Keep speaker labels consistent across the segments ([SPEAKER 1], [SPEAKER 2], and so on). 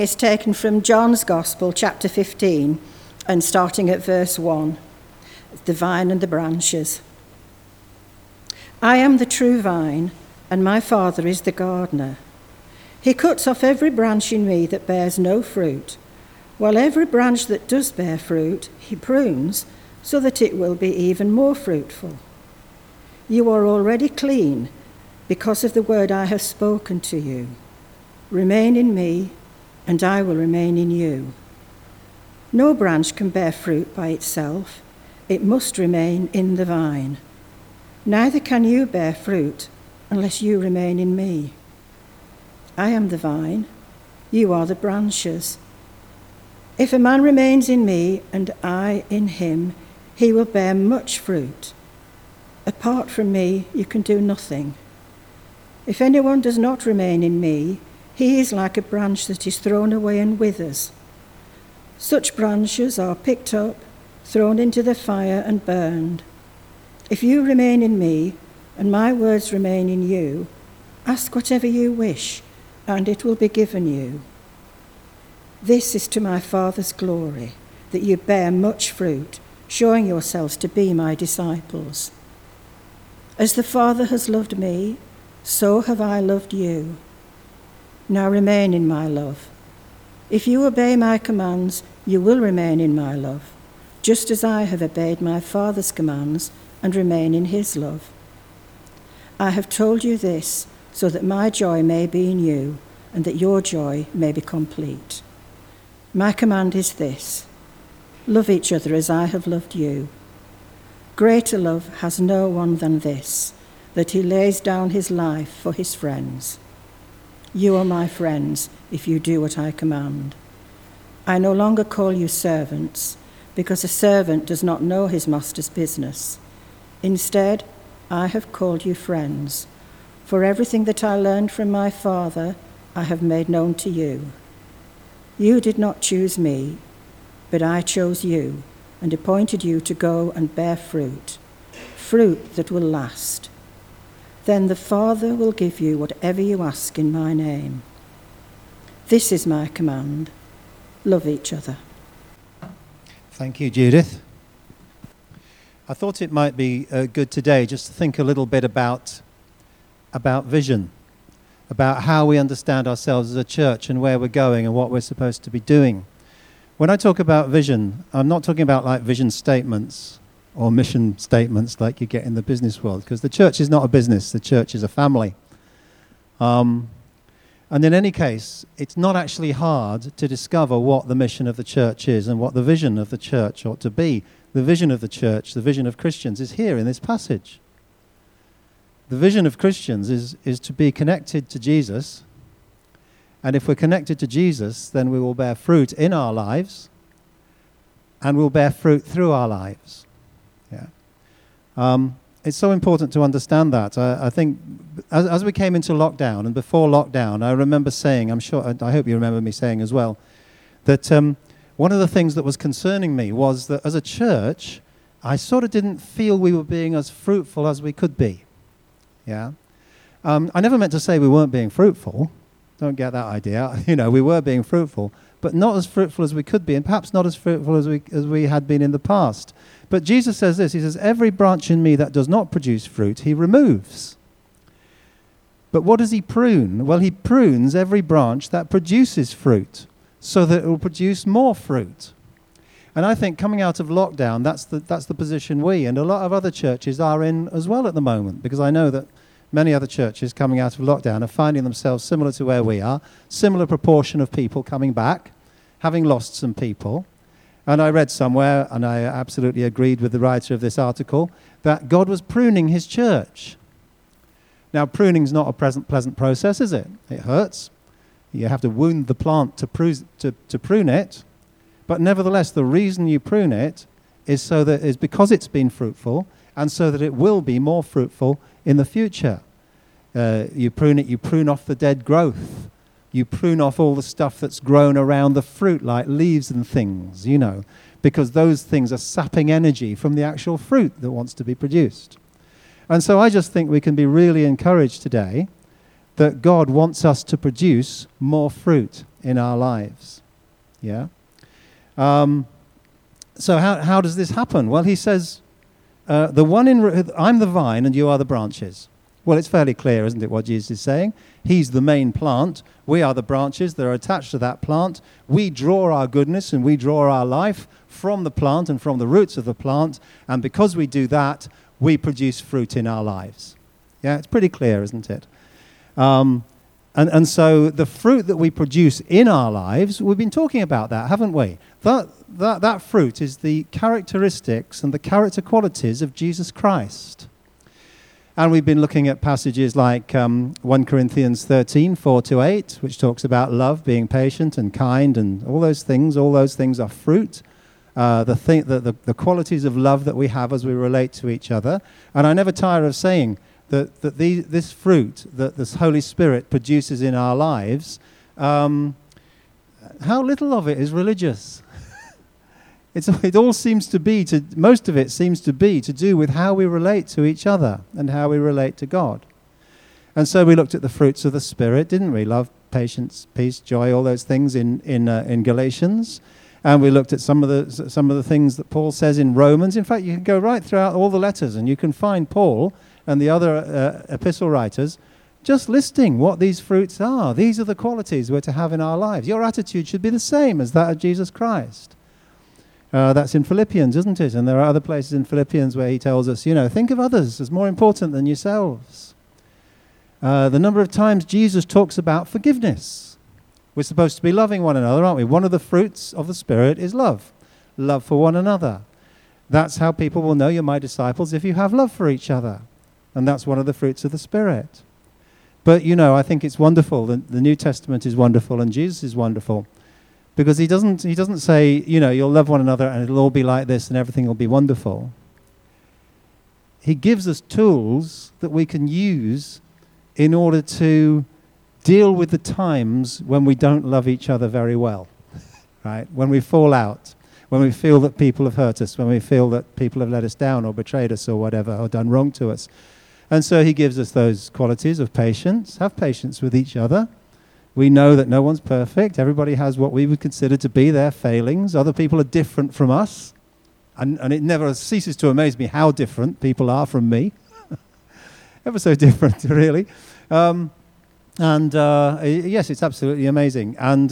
[SPEAKER 1] It's taken from John's Gospel, chapter 15, and starting at verse 1, the vine and the branches. I am the true vine, and my Father is the gardener. He cuts off every branch in me that bears no fruit, while every branch that does bear fruit he prunes, so that it will be even more fruitful. You are already clean because of the word I have spoken to you. Remain in me, and I will remain in you. No branch can bear fruit by itself. It must remain in the vine. Neither can you bear fruit unless you remain in me. I am the vine, you are the branches. If a man remains in me and I in him, he will bear much fruit. Apart from me, you can do nothing. If anyone does not remain in me, he is like a branch that is thrown away and withers. Such branches are picked up, thrown into the fire and burned. If you remain in me, and my words remain in you, ask whatever you wish, and it will be given you. This is to my Father's glory, that you bear much fruit, showing yourselves to be my disciples. As the Father has loved me, so have I loved you. Now remain in my love. If you obey my commands, you will remain in my love, just as I have obeyed my Father's commands and remain in his love. I have told you this so that my joy may be in you and that your joy may be complete. My command is this: love each other as I have loved you. Greater love has no one than this, that he lays down his life for his friends. You are my friends if you do what I command. I no longer call you servants, because a servant does not know his master's business. Instead, I have called you friends, for everything that I learned from my Father I have made known to you. You did not choose me, but I chose you and appointed you to go and bear fruit, fruit that will last. Then the Father will give you whatever you ask in my name. This is my command: love each other.
[SPEAKER 2] Thank you, Judith. I thought it might be good today just to think a little bit about vision, about how we understand ourselves as a church and where we're going and what we're supposed to be doing. When I talk about vision, I'm not talking about like vision statements or mission statements like you get in the business world, because the church is not a business, the church is a family. And in any case, it's not actually hard to discover what the mission of the church is and what the vision of the church ought to be. The vision of the church, the vision of Christians, is here in this passage. The vision of Christians is to be connected to Jesus, and if we're connected to Jesus, then we will bear fruit in our lives, and we'll bear fruit through our lives. Yeah. It's so important to understand that. I think as we came into lockdown and before lockdown, I remember saying, I hope you remember me saying as well, that one of the things that was concerning me was that as a church, I sort of didn't feel we were being as fruitful as we could be. Yeah. I never meant to say we weren't being fruitful. Don't get that idea. We were being fruitful, but not as fruitful as we could be, and perhaps not as fruitful as we had been in the past. But Jesus says this, he says, every branch in me that does not produce fruit, he removes. But what does he prune? Well, he prunes every branch that produces fruit so that it will produce more fruit. And I think coming out of lockdown, that's the position we and a lot of other churches are in as well at the moment, because I know that many other churches coming out of lockdown are finding themselves similar to where we are, similar proportion of people coming back, having lost some people. And I read somewhere, and I absolutely agreed with the writer of this article, that God was pruning his church. Now, pruning's not a pleasant process, is it? It hurts. You have to wound the plant to prune it. But nevertheless, the reason you prune it is because it's been fruitful, and so that it will be more fruitful in the future. You prune off the dead growth. You prune off all the stuff that's grown around the fruit, like leaves and things, because those things are sapping energy from the actual fruit that wants to be produced. And so I just think we can be really encouraged today that God wants us to produce more fruit in our lives. Yeah? So how does this happen? Well, he says, I'm the vine and you are the branches. Well, it's fairly clear, isn't it, what Jesus is saying? He's the main plant. We are the branches that are attached to that plant. We draw our goodness and we draw our life from the plant and from the roots of the plant. And because we do that, we produce fruit in our lives. Yeah, it's pretty clear, isn't it? And so the fruit that we produce in our lives, we've been talking about that, haven't we? That fruit is the characteristics and the character qualities of Jesus Christ. And we've been looking at passages like 1 Corinthians 13, 4-8, which talks about love, being patient and kind and all those things. All those things are fruit, the qualities of love that we have as we relate to each other. And I never tire of saying that this fruit that this Holy Spirit produces in our lives, how little of it is religious. It all seems to be, most of it seems to be to do with how we relate to each other and how we relate to God. And so we looked at the fruits of the Spirit, didn't we? Love, patience, peace, joy, all those things in Galatians. And we looked at some of the things that Paul says in Romans. In fact, you can go right throughout all the letters and you can find Paul and the other epistle writers just listing what these fruits are. These are the qualities we're to have in our lives. Your attitude should be the same as that of Jesus Christ. That's in Philippians, isn't it? And there are other places in Philippians where he tells us, think of others as more important than yourselves. The number of times Jesus talks about forgiveness. We're supposed to be loving one another, aren't we? One of the fruits of the Spirit is love. Love for one another. That's how people will know you're my disciples, if you have love for each other. And that's one of the fruits of the Spirit. But, I think it's wonderful. The New Testament is wonderful and Jesus is wonderful. Because he doesn't say, you'll love one another and it'll all be like this and everything will be wonderful. He gives us tools that we can use in order to deal with the times when we don't love each other very well, right? When we fall out, when we feel that people have hurt us, when we feel that people have let us down or betrayed us or whatever, or done wrong to us. And so he gives us those qualities of patience. Have patience with each other. We know that no one's perfect. Everybody has what we would consider to be their failings. Other people are different from us. And it never ceases to amaze me how different people are from me. Ever so different, really. Yes, it's absolutely amazing. And,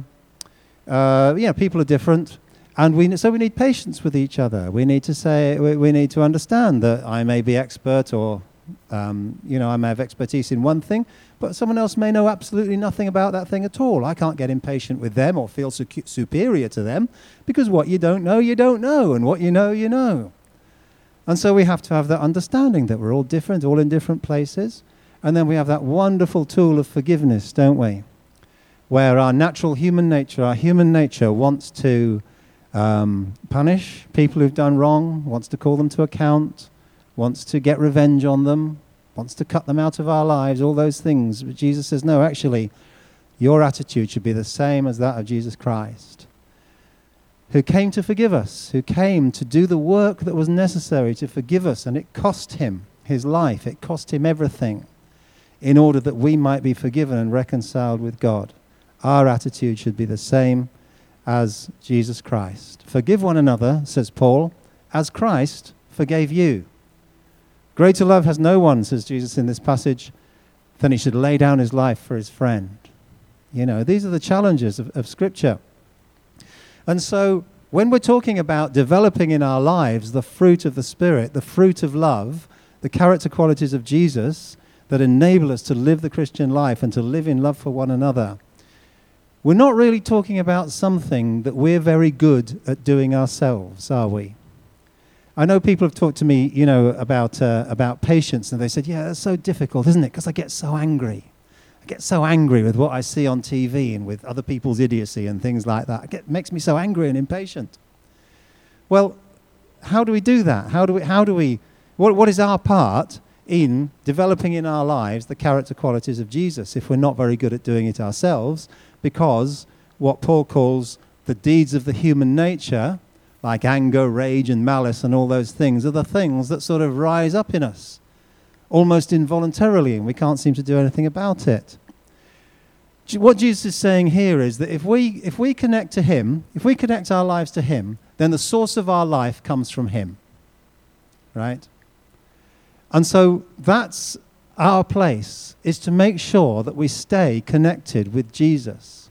[SPEAKER 2] people are different. And so we need patience with each other. We need to understand that I may be expert or I may have expertise in one thing, but someone else may know absolutely nothing about that thing at all. I can't get impatient with them or feel superior to them because what you don't know, and what you know, you know. And so we have to have that understanding that we're all different, all in different places. And then we have that wonderful tool of forgiveness, don't we? Where our natural human nature wants to punish people who've done wrong, wants to call them to account, wants to get revenge on them, wants to cut them out of our lives, all those things. But Jesus says, no, actually, your attitude should be the same as that of Jesus Christ, who came to forgive us, who came to do the work that was necessary to forgive us, and it cost him his life, it cost him everything, in order that we might be forgiven and reconciled with God. Our attitude should be the same as Jesus Christ. Forgive one another, says Paul, as Christ forgave you. Greater love has no one, says Jesus in this passage, than he should lay down his life for his friend. These are the challenges of Scripture. And so when we're talking about developing in our lives the fruit of the Spirit, the fruit of love, the character qualities of Jesus that enable us to live the Christian life and to live in love for one another, we're not really talking about something that we're very good at doing ourselves, are we? I know people have talked to me, about patience, and they said, yeah, that's so difficult, isn't it? Because I get so angry. I get so angry with what I see on TV and with other people's idiocy and things like that. It makes me so angry and impatient. Well, how do we do that? What is our part in developing in our lives the character qualities of Jesus if we're not very good at doing it ourselves? Because what Paul calls the deeds of the human nature, like anger, rage, and malice and all those things, are the things that sort of rise up in us, almost involuntarily, and we can't seem to do anything about it. What Jesus is saying here is that if we connect to him, if we connect our lives to him, then the source of our life comes from him. Right? And so that's our place, is to make sure that we stay connected with Jesus.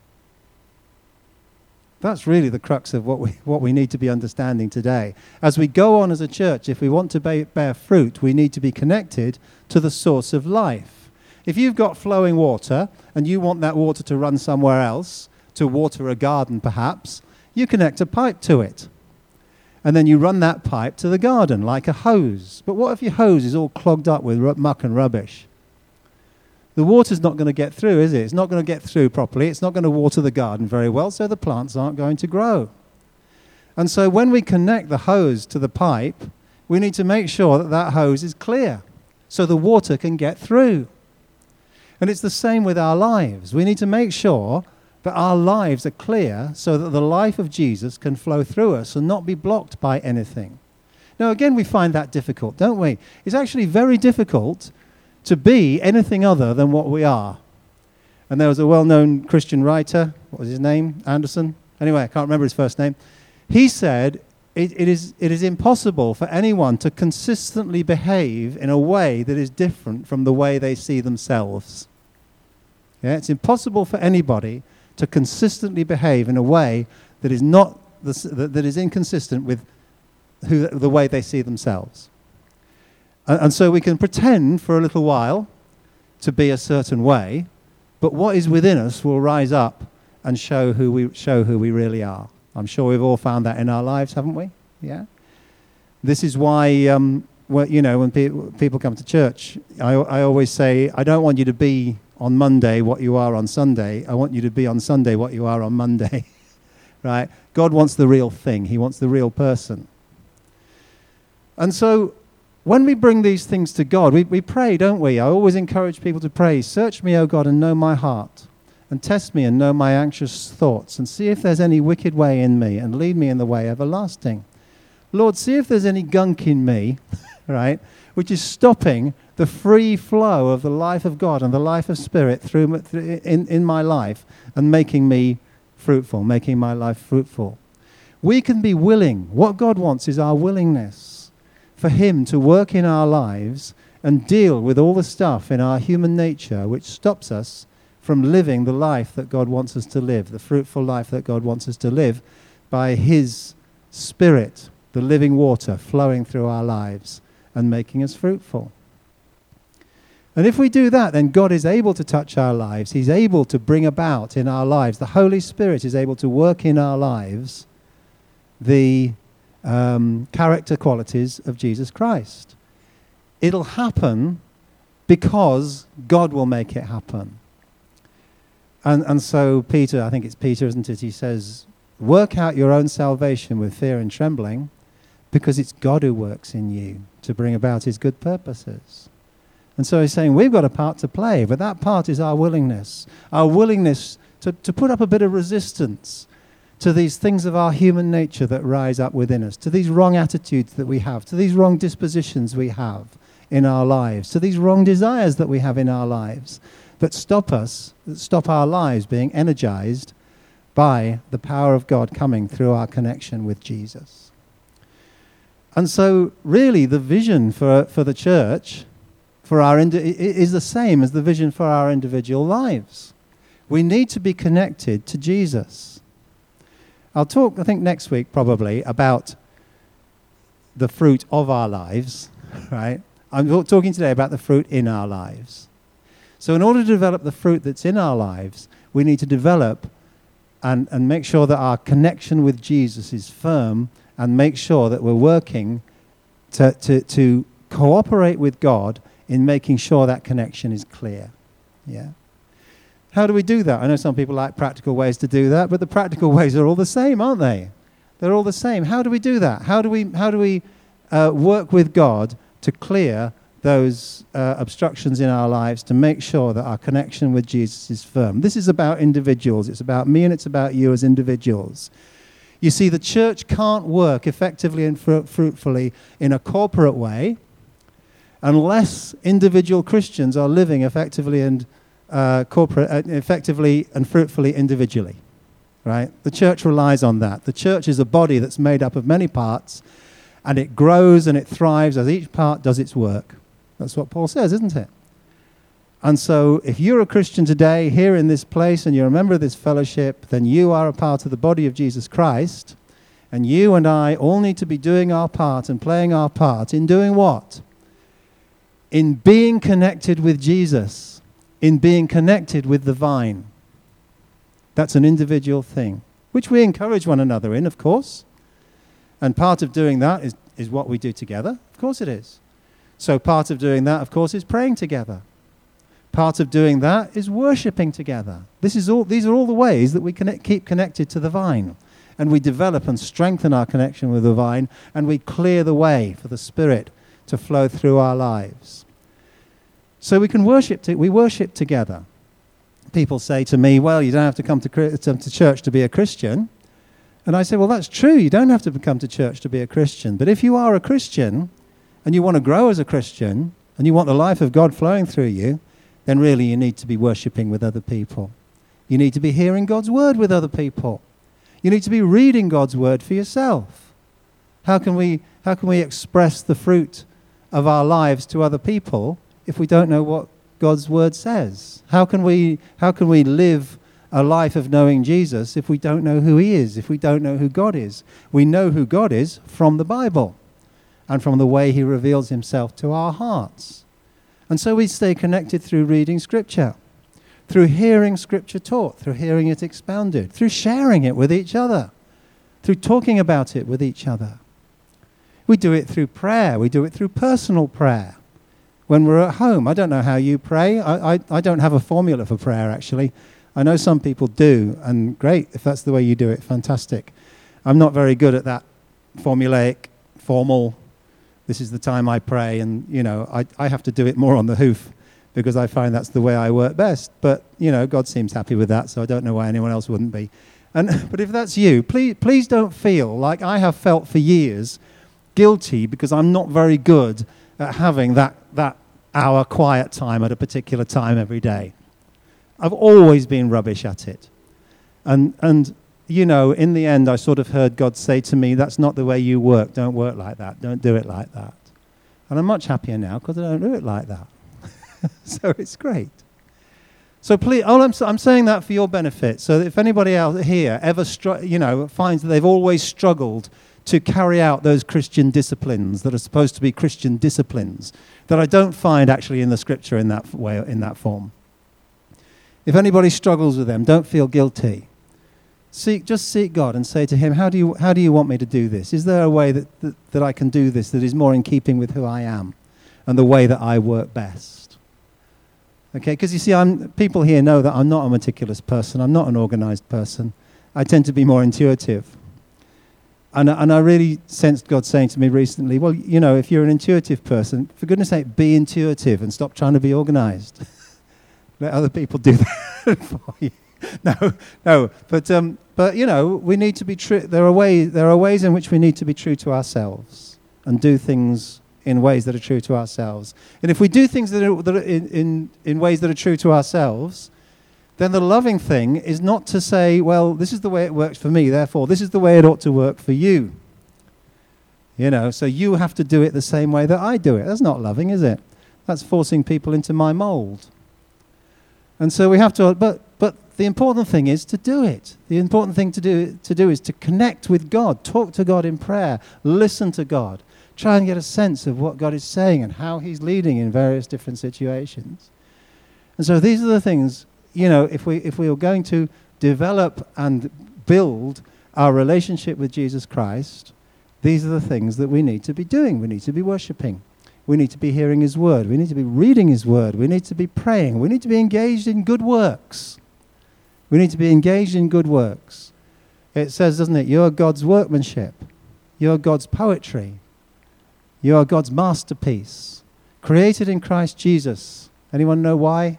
[SPEAKER 2] That's really the crux of what we need to be understanding today. As we go on as a church, if we want to bear fruit, we need to be connected to the source of life. If you've got flowing water and you want that water to run somewhere else, to water a garden perhaps, you connect a pipe to it. And then you run that pipe to the garden like a hose. But what if your hose is all clogged up with muck and rubbish? The water's not going to get through, is it? It's not going to get through properly. It's not going to water the garden very well, so the plants aren't going to grow. And so when we connect the hose to the pipe, we need to make sure that that hose is clear so the water can get through. And it's the same with our lives. We need to make sure that our lives are clear so that the life of Jesus can flow through us and not be blocked by anything. Now, again, we find that difficult, don't we? It's actually very difficult to be anything other than what we are. And there was a well-known Christian writer, what was his name? Anderson? Anyway, I can't remember his first name. He said, it is impossible for anyone to consistently behave in a way that is different from the way they see themselves. Yeah, it's impossible for anybody to consistently behave in a way that is not that is inconsistent with the way they see themselves. And so we can pretend for a little while to be a certain way, but what is within us will rise up and show who we really are. I'm sure we've all found that in our lives, haven't we? Yeah. This is why, when people come to church, I always say, I don't want you to be on Monday what you are on Sunday. I want you to be on Sunday what you are on Monday. Right? God wants the real thing. He wants the real person. And so when we bring these things to God, we pray, don't we? I always encourage people to pray, search me, O God, and know my heart, and test me and know my anxious thoughts, and see if there's any wicked way in me, and lead me in the way everlasting. Lord, see if there's any gunk in me, right, which is stopping the free flow of the life of God and the life of Spirit in my life and making me fruitful, making my life fruitful. We can be willing. What God wants is our willingness for him to work in our lives and deal with all the stuff in our human nature which stops us from living the life that God wants us to live, the fruitful life that God wants us to live, by his Spirit, the living water flowing through our lives and making us fruitful. And if we do that, then God is able to touch our lives. He's able to bring about in our lives. The Holy Spirit is able to work in our lives the character qualities of Jesus Christ. It'll happen because God will make it happen. And so Peter, I think it's Peter, isn't it? He says, work out your own salvation with fear and trembling, because it's God who works in you to bring about his good purposes. And so he's saying we've got a part to play, but that part is our willingness to put up a bit of resistance to these things of our human nature that rise up within us, to these wrong attitudes that we have, to these wrong dispositions we have in our lives, to these wrong desires that we have in our lives that stop our lives being energized by the power of God coming through our connection with Jesus. And so really the vision for the church is the same as the vision for our individual lives. We need to be connected to Jesus. I'll talk, I think, next week probably about the fruit of our lives, right? I'm talking today about the fruit in our lives. So in order to develop the fruit that's in our lives, we need to develop and make sure that our connection with Jesus is firm, and make sure that we're working to cooperate with God in making sure that connection is clear. Yeah. How do we do that? I know some people like practical ways to do that, but the practical ways are all the same, aren't they? They're all the same. How do we do that? How do we work with God to clear those obstructions in our lives, to make sure that our connection with Jesus is firm? This is about individuals. It's about me and it's about you as individuals. You see, the church can't work effectively and fruitfully in a corporate way unless individual Christians are living effectively and effectively and fruitfully individually, right? The church relies on that. The church is a body that's made up of many parts, and it grows and it thrives as each part does its work. That's what Paul says, isn't it? And so if you're a Christian today here in this place and you're a member of this fellowship, then you are a part of the body of Jesus Christ, and you and I all need to be doing our part and playing our part in doing what? In being connected with Jesus, in being connected with the vine. That's an individual thing, which we encourage one another in, of course. And part of doing that is what we do together. Of course it is. So part of doing that, of course, is praying together. Part of doing that is worshipping together. These are all the ways that we keep connected to the vine. And we develop and strengthen our connection with the vine, and we clear the way for the Spirit to flow through our lives. So we can worship together. People say to me, well, you don't have to come to church to be a Christian. And I say, well, that's true. You don't have to come to church to be a Christian. But if you are a Christian and you want to grow as a Christian and you want the life of God flowing through you, then really you need to be worshipping with other people. You need to be hearing God's word with other people. You need to be reading God's word for yourself. How can we express the fruit of our lives to other people if we don't know what God's word says? How can we live a life of knowing Jesus if we don't know who he is, if we don't know who God is? We know who God is from the Bible and from the way he reveals himself to our hearts. And so we stay connected through reading Scripture, through hearing Scripture taught, through hearing it expounded, through sharing it with each other, through talking about it with each other. We do it through prayer. We do it through personal prayer. When we're at home, I don't know how you pray. I don't have a formula for prayer, actually. I know some people do, and great, if that's the way you do it, fantastic. I'm not very good at that formulaic, formal, this is the time I pray, and, I have to do it more on the hoof because I find that's the way I work best. But, God seems happy with that, so I don't know why anyone else wouldn't be. But if that's you, please don't feel like I have felt for years guilty because I'm not very good at having that hour quiet time at a particular time every day. I've always been rubbish at it. And in the end, I sort of heard God say to me, that's not the way you work. Don't work like that. Don't do it like that. And I'm much happier now because I don't do it like that. So it's great. So please, I'm saying that for your benefit. So that if anybody else here ever finds that they've always struggled to carry out those Christian disciplines that are supposed to be Christian disciplines, that I don't find actually in the Scripture in that way, in that form. If anybody struggles with them, don't feel guilty. Just seek God and say to him, how do you want me to do this? Is there a way that I can do this that is more in keeping with who I am and the way that I work best? Okay, because you see, people here know that I'm not a meticulous person. I'm not an organized person. I tend to be more intuitive. And I really sensed God saying to me recently, well, if you're an intuitive person, for goodness sake, be intuitive and stop trying to be organized. Let other people do that for you. No. But we need to be true. There are ways in which we need to be true to ourselves and do things in ways that are true to ourselves. And if we do things that are in ways that are true to ourselves, then the loving thing is not to say, well, this is the way it works for me, therefore this is the way it ought to work for you. So you have to do it the same way that I do it. That's not loving, is it? That's forcing people into my mold. And so we have to, but the important thing is to do it. The important thing to do is to connect with God, talk to God in prayer, listen to God, try and get a sense of what God is saying and how he's leading in various different situations. And so these are the things, if we are going to develop and build our relationship with Jesus Christ, these are the things that we need to be doing. We need to be worshipping. We need to be hearing his word. We need to be reading his word. We need to be praying. We need to be engaged in good works. We need to be engaged in good works. It says, doesn't it, you're God's workmanship. You're God's poetry. You are God's masterpiece, created in Christ Jesus. Anyone know why?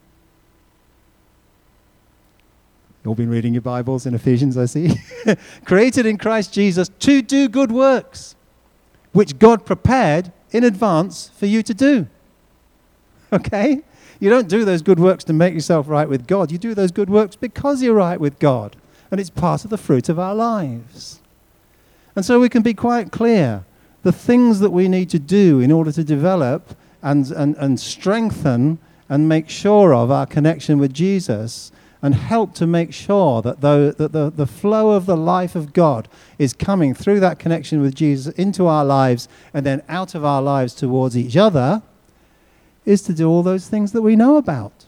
[SPEAKER 2] You've all been reading your Bibles in Ephesians, I see. Created in Christ Jesus to do good works, which God prepared in advance for you to do. Okay? You don't do those good works to make yourself right with God. You do those good works because you're right with God. And it's part of the fruit of our lives. And so we can be quite clear. The things that we need to do in order to develop and strengthen and make sure of our connection with Jesus and help to make sure that the flow of the life of God is coming through that connection with Jesus into our lives and then out of our lives towards each other is to do all those things that we know about.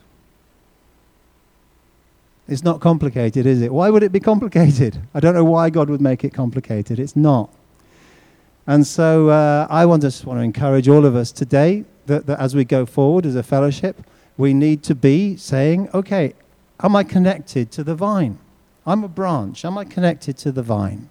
[SPEAKER 2] It's not complicated, is it? Why would it be complicated? I don't know why God would make it complicated. It's not. And so I just want to encourage all of us today that as we go forward as a fellowship, we need to be saying, okay, am I connected to the vine? I'm a branch. Am I connected to the vine?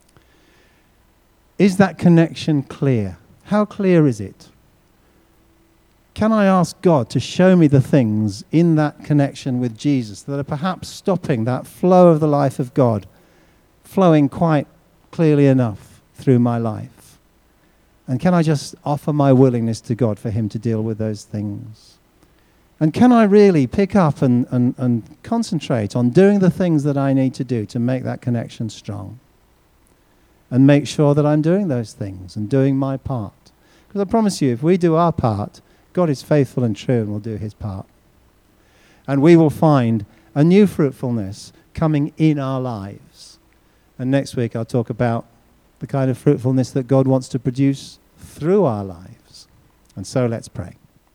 [SPEAKER 2] Is that connection clear? How clear is it? Can I ask God to show me the things in that connection with Jesus that are perhaps stopping that flow of the life of God flowing quite clearly enough through my life? And can I just offer my willingness to God for him to deal with those things? And can I really pick up and concentrate on doing the things that I need to do to make that connection strong? And make sure that I'm doing those things and doing my part. Because I promise you, if we do our part, God is faithful and true and will do his part. And we will find a new fruitfulness coming in our lives. And next week I'll talk about the kind of fruitfulness that God wants to produce through our lives. And so let's pray.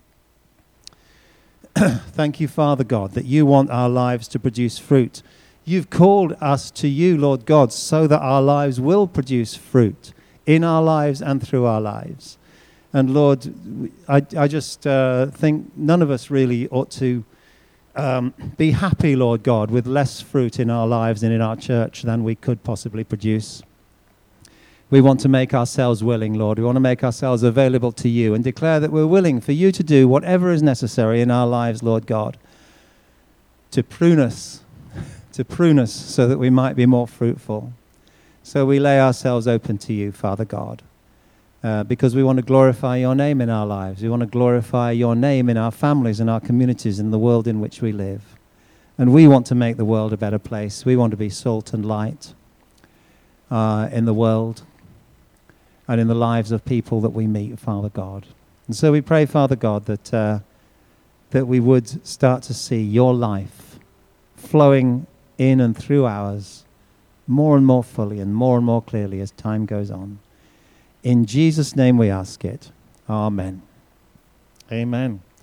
[SPEAKER 2] Thank you, Father God, that you want our lives to produce fruit. You've called us to you, Lord God, so that our lives will produce fruit in our lives and through our lives. And Lord, I just think none of us really ought to be happy, Lord God, with less fruit in our lives and in our church than we could possibly produce. We want to make ourselves willing, Lord. We want to make ourselves available to you and declare that we're willing for you to do whatever is necessary in our lives, Lord God, to prune us so that we might be more fruitful. So we lay ourselves open to you, Father God, because we want to glorify your name in our lives. We want to glorify your name in our families and our communities and the world in which we live. And we want to make the world a better place. We want to be salt and light in the world and in the lives of people that we meet, Father God. And so we pray, Father God, that we would start to see your life flowing in and through ours more and more fully and more clearly as time goes on. In Jesus' name we ask it. Amen. Amen.